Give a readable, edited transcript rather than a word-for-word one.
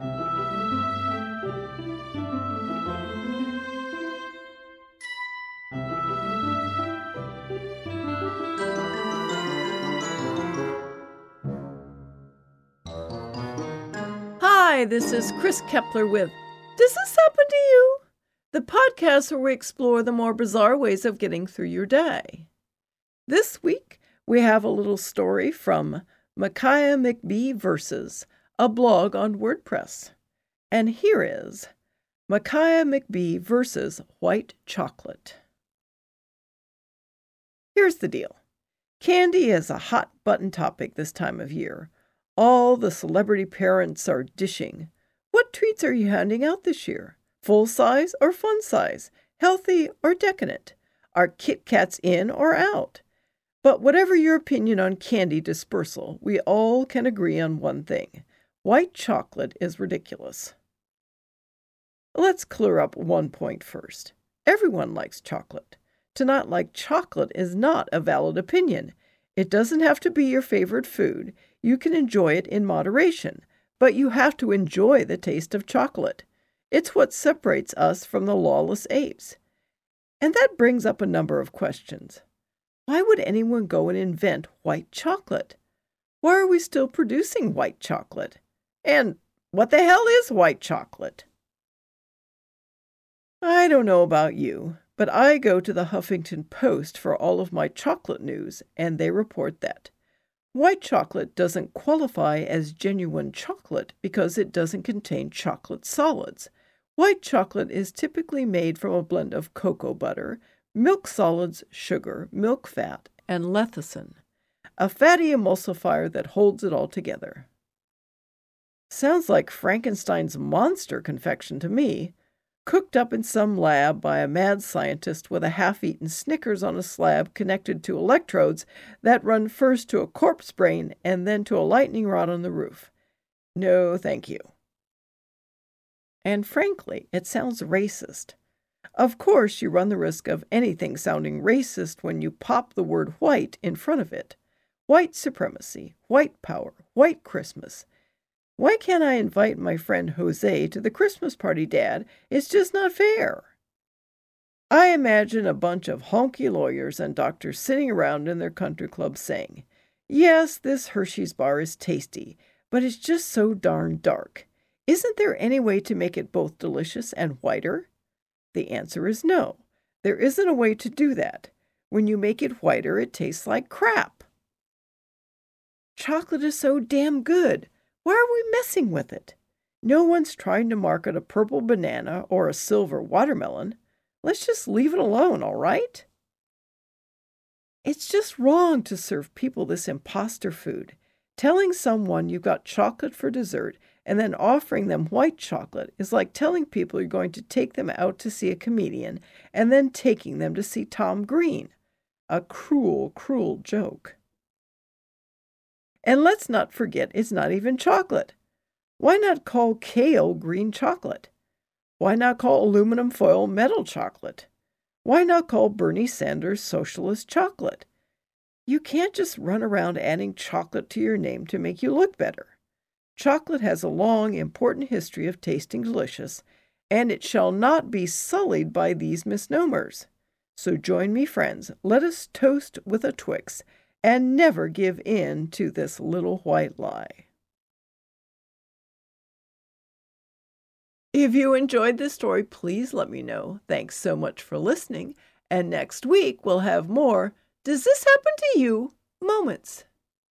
Hi, this is Chris Kepler with Does This Happen to You? The podcast where we explore the more bizarre ways of getting through your day. This week, we have a little story from Micaiah McBee Verses, a blog on WordPress. And here is Micaiah McBee Verses White Chocolate. Here's the deal. Candy is a hot-button topic this time of year. All the celebrity parents are dishing. What treats are you handing out this year? Full size or fun size? Healthy or decadent? Are Kit Kats in or out? But whatever your opinion on candy dispersal, we all can agree on one thing. White chocolate is ridiculous. Let's clear up one point first. Everyone likes chocolate. To not like chocolate is not a valid opinion. It doesn't have to be your favorite food. You can enjoy it in moderation, but you have to enjoy the taste of chocolate. It's what separates us from the lawless apes. And that brings up a number of questions. Why would anyone go and invent white chocolate? Why are we still producing white chocolate? And what the hell is white chocolate? I don't know about you, but I go to the Huffington Post for all of my chocolate news, and they report that white chocolate doesn't qualify as genuine chocolate because it doesn't contain chocolate solids. White chocolate is typically made from a blend of cocoa butter, milk solids, sugar, milk fat, and lecithin, a fatty emulsifier that holds it all together. Sounds like Frankenstein's monster confection to me. Cooked up in some lab by a mad scientist with a half-eaten Snickers on a slab connected to electrodes that run first to a corpse brain and then to a lightning rod on the roof. No, thank you. And frankly, it sounds racist. Of course, you run the risk of anything sounding racist when you pop the word white in front of it. White supremacy, white power, white Christmas. Why can't I invite my friend Jose to the Christmas party, Dad? It's just not fair. I imagine a bunch of honky lawyers and doctors sitting around in their country club saying, yes, this Hershey's bar is tasty, but it's just so darn dark. Isn't there any way to make it both delicious and whiter? The answer is no. There isn't a way to do that. When you make it whiter, it tastes like crap. Chocolate is so damn good. Why are we messing with it? No one's trying to market a purple banana or a silver watermelon. Let's just leave it alone, all right? It's just wrong to serve people this imposter food. Telling someone you've got chocolate for dessert and then offering them white chocolate is like telling people you're going to take them out to see a comedian and then taking them to see Tom Green. A cruel, cruel joke. And let's not forget it's not even chocolate. Why not call kale green chocolate? Why not call aluminum foil metal chocolate? Why not call Bernie Sanders socialist chocolate? You can't just run around adding chocolate to your name to make you look better. Chocolate has a long, important history of tasting delicious, and it shall not be sullied by these misnomers. So join me, friends. Let us toast with a Twix and never give in to this little white lie. If you enjoyed this story, please let me know. Thanks so much for listening. And next week, we'll have more Does This Happen to You? Moments.